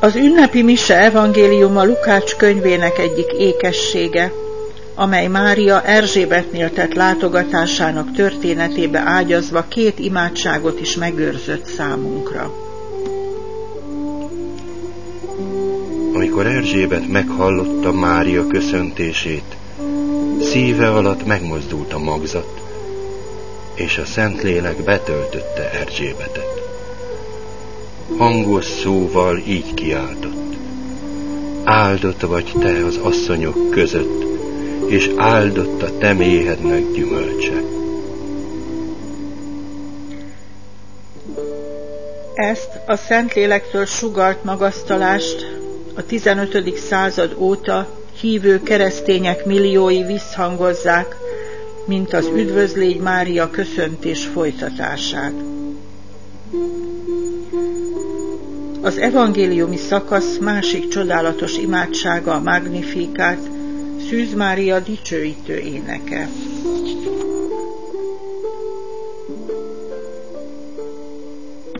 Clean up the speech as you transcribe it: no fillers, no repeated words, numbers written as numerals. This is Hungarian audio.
Az ünnepi mise evangéliuma Lukács könyvének egyik ékessége, amely Mária Erzsébetnél tett látogatásának történetébe ágyazva 2 imádságot is megőrzött számunkra. Amikor Erzsébet meghallotta Mária köszöntését, szíve alatt megmozdult a magzat, és a Szentlélek betöltötte Erzsébetet. Hangos szóval így kiáltott: áldott vagy te az asszonyok között, és áldott a te méhednek gyümölcse. Ezt a Szentlélektől sugalt magasztalást a 15. század óta hívő keresztények milliói visszhangozzák, mint az Üdvözlégy Mária köszöntés folytatását. Az evangéliumi szakasz másik csodálatos imádsága a Magnificat, Szűz Mária dicsőítő éneke.